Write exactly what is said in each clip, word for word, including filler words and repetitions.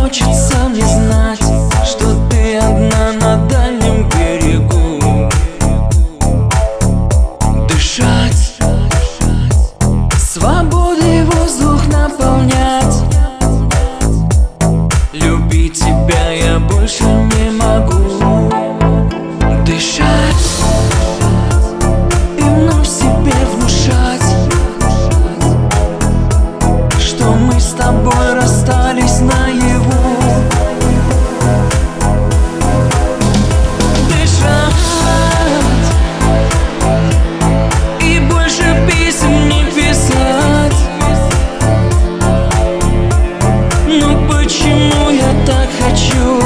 хочется мне знать, что ты одна на дальнем берегу. Дышать, свободой воздух наполнять. Любить тебя я больше не могу. Дышать и вновь себе внушать, что мы с тобой расстались наяву. Дышать и больше писем не писать. Но почему я так хочу?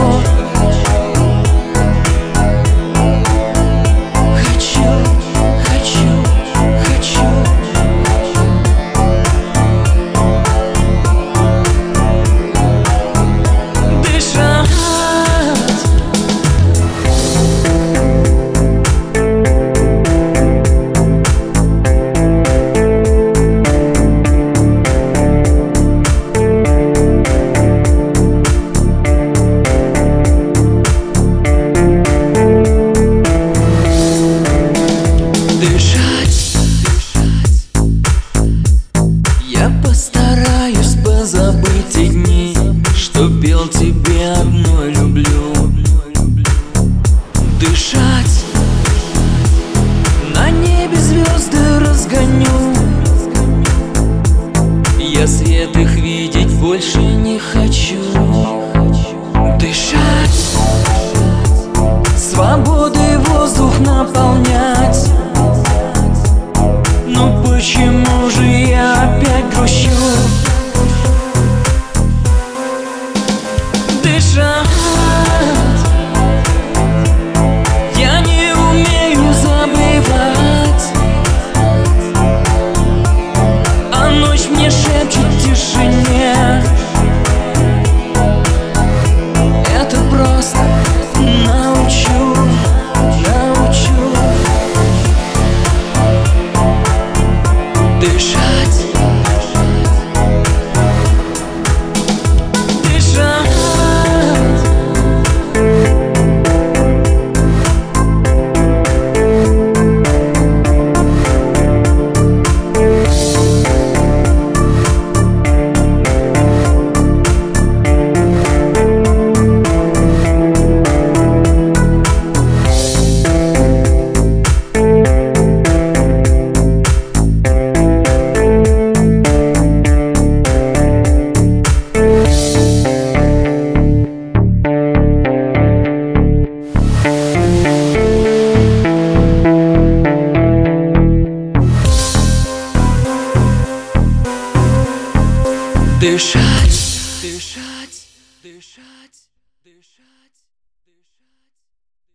Я постараюсь позабыть те дни, что пел тебе одной люблю. Дышать, на небе звезды разгоню. Я свет их видеть больше не хочу. Дышать, свободой воздух наполнять.